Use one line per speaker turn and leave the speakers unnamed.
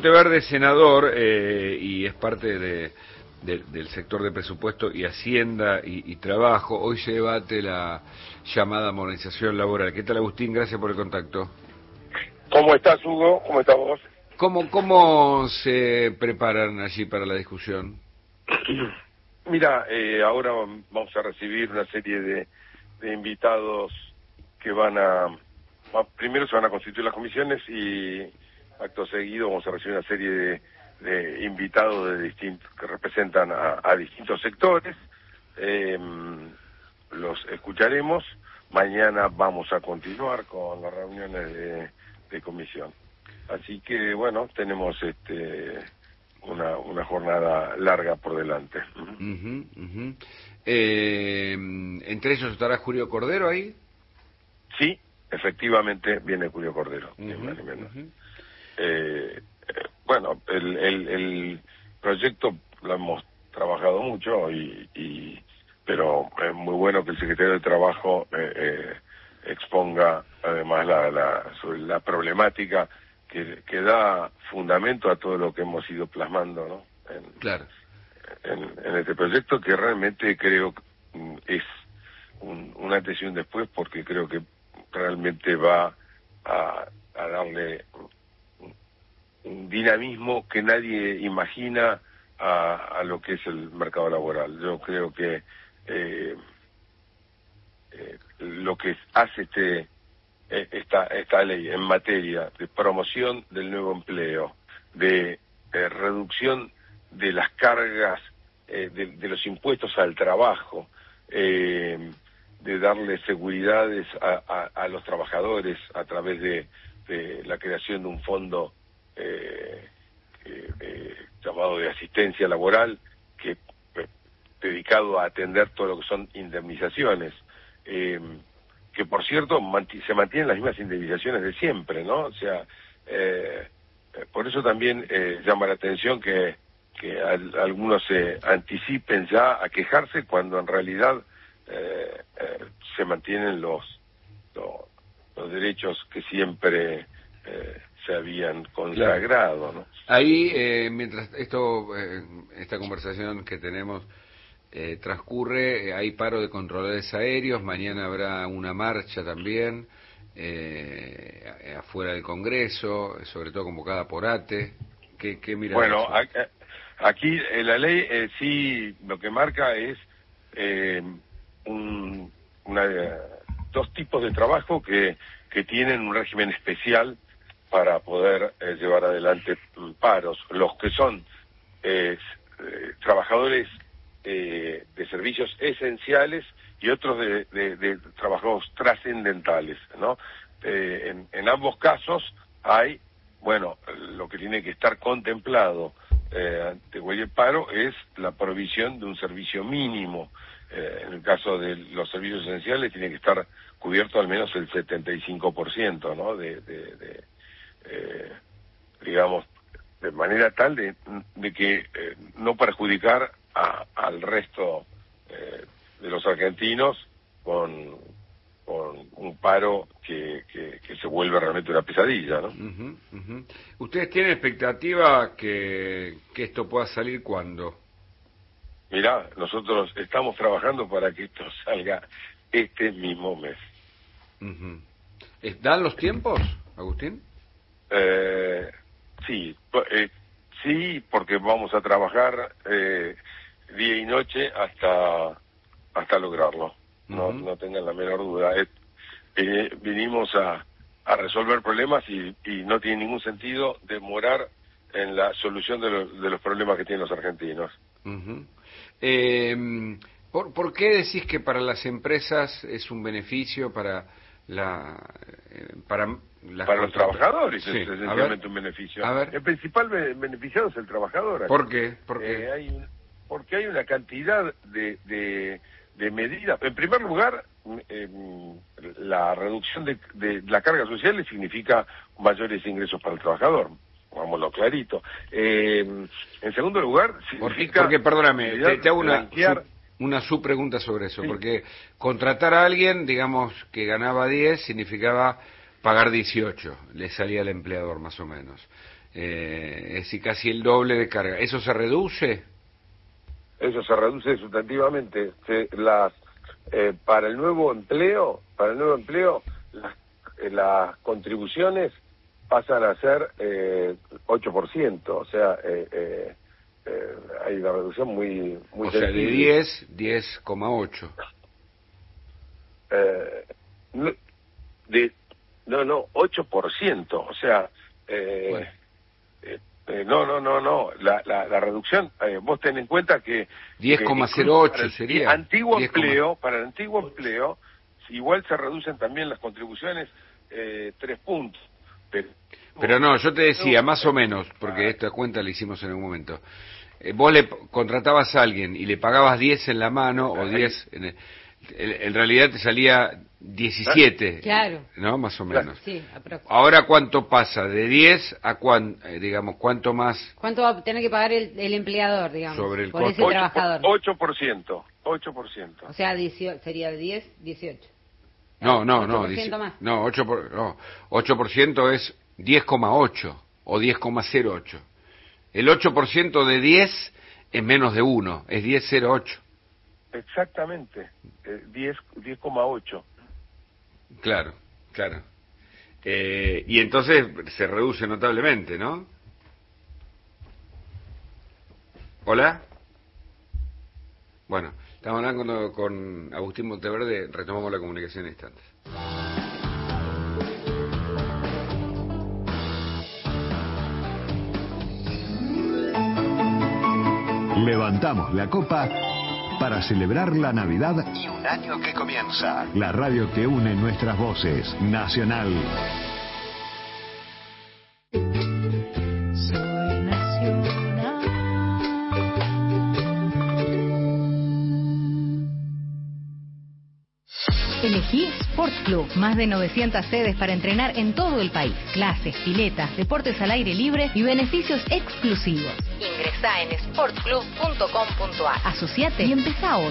Monteverde es senador y es parte del sector de presupuesto y Hacienda y Trabajo. Hoy se debate la llamada modernización laboral. ¿Qué tal, Agustín? Gracias por el contacto.
¿Cómo estás, Hugo? ¿Cómo estás vos?
¿Cómo se preparan allí para la discusión?
Mira, ahora vamos a recibir una serie de invitados que primero se van a constituir las comisiones y acto seguido vamos a recibir una serie de invitados que representan a distintos sectores. Los escucharemos. Mañana vamos a continuar con las reuniones de comisión. Así que, bueno, tenemos una jornada larga por delante.
¿Entre ellos estará Julio Cordero ahí?
Sí, efectivamente viene Julio Cordero. Bueno, el proyecto lo hemos trabajado mucho, pero es muy bueno que el secretario de Trabajo exponga además sobre la problemática que da fundamento a todo lo que hemos ido plasmando, ¿no?
Claro.
En este proyecto, que realmente creo es un antes y un después, porque creo que realmente va a darle un dinamismo que nadie imagina a lo que es el mercado laboral. Yo creo que lo que hace esta ley en materia de promoción del nuevo empleo, de reducción de las cargas de los impuestos al trabajo, de darle seguridades a los trabajadores a través de la creación de un fondo llamado de asistencia laboral, que dedicado a atender todo lo que son indemnizaciones, que por cierto se mantienen las mismas indemnizaciones de siempre, ¿no? O sea, por eso también llama la atención que algunos se anticipen ya a quejarse cuando en realidad se mantienen los derechos que siempre se habían consagrado, ¿no?
Ahí, mientras esta conversación que tenemos transcurre, hay paro de controladores aéreos, mañana habrá una marcha también afuera del Congreso, sobre todo convocada por ATE. ¿Qué miras?
Bueno, aquí la ley sí lo que marca es dos tipos de trabajo que tienen un régimen especial para poder llevar adelante paros. Los que son trabajadores de servicios esenciales y otros de trabajos trascendentales, ¿no? En ambos casos hay, bueno, lo que tiene que estar contemplado ante cualquier paro es la provisión de un servicio mínimo. En el caso de los servicios esenciales tiene que estar cubierto al menos el 75%, ¿no? Digamos, de manera tal de que no perjudicar al resto de los argentinos con un paro que se vuelve realmente una pesadilla, ¿no?
¿Ustedes tienen expectativa que esto pueda salir cuándo?
Mirá, nosotros estamos trabajando para que esto salga este mismo mes.
¿Dan los tiempos, Agustín?
Sí, porque vamos a trabajar día y noche hasta lograrlo. No tengan la menor duda. Vinimos a resolver problemas y no tiene ningún sentido demorar en la solución de los problemas que tienen los argentinos.
¿Por qué decís que para las empresas es un beneficio, para
los trabajadores?
Sí.
Es esencialmente un beneficio. El principal beneficiado es el trabajador.
¿Por qué?
Porque hay una cantidad de medidas. En primer lugar, la reducción de la carga social significa mayores ingresos para el trabajador. Vámonos clarito. En segundo lugar, significa...
Porque perdóname, te hago una subpregunta sobre eso, sí. Porque contratar a alguien, digamos, que ganaba 10, significaba pagar 18, le salía al empleador más o menos. es decir, casi el doble de carga. ¿Eso se reduce?
Eso se reduce sustantivamente. Para el nuevo empleo, las contribuciones pasan a ser 8%, o sea, hay una reducción muy
o sea, de 10,8.
No, 8%, o sea,
bueno.
No, la reducción, vos ten en cuenta que
10,08 sería.
Para el antiguo empleo, igual se reducen también las contribuciones 3 puntos.
Pero no, yo te decía, más o menos, porque esta cuenta la hicimos en algún momento. Vos le contratabas a alguien y le pagabas 10 en la mano o 10 en realidad te salía 17,
claro,
¿no? Más o menos.
Sí,
ahora, ¿cuánto pasa? ¿De 10 a digamos, cuánto más?
¿Cuánto va a tener que pagar el empleador, digamos,
sobre el
por
costo?
ese trabajador?
8%.
O sea, sería 10, 18.
No,
8% más.
No, 8% es 10,8 o 10,08. El 8% de 10 es menos de 1, es 10,08.
Exactamente, 10,8.
Claro. Y entonces se reduce notablemente, ¿no? ¿Hola? Bueno, estamos hablando con Agustín Monteverde, retomamos la comunicación en instantes.
Levantamos la copa para celebrar la Navidad y un año que comienza. La radio que une nuestras voces. Nacional.
Soy nacional. Elegí Sport Club. Más de 900 sedes para entrenar en todo el país. Clases, piletas, deportes al aire libre y beneficios exclusivos. Ingresá en sportclub.com.ar. Asociate y empezá hoy.